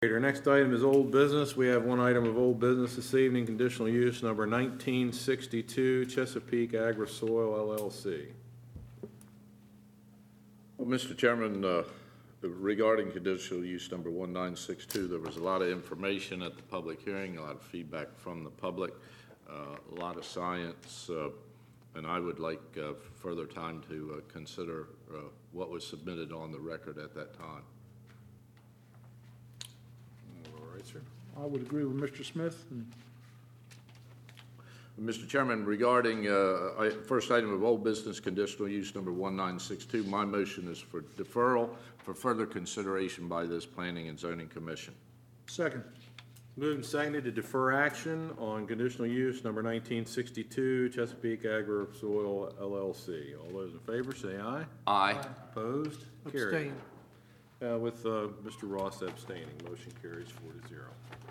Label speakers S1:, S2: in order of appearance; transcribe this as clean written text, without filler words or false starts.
S1: Our next item is old business. We have one item of old business this evening, conditional use number 1962, Chesapeake Agri-Soil LLC.
S2: Well, Mr. Chairman, regarding conditional use number 1962, there was a lot of information at the public hearing, a lot of feedback from the public, a lot of science, and I would like further time to consider what was submitted on the record at that time.
S1: All right, sir.
S3: I would agree with Mr. Smith.
S2: Mr. Chairman, regarding first item of old business, conditional use number 1962, my motion is for deferral for further consideration by this Planning and Zoning Commission.
S3: Second.
S1: Moved and seconded to defer action on conditional use number 1962, Chesapeake Agri-Soil LLC. All those in favor say aye.
S2: Aye.
S1: Opposed? Carried.
S4: Abstain.
S1: With Mr. Ross abstaining, motion carries 4-0.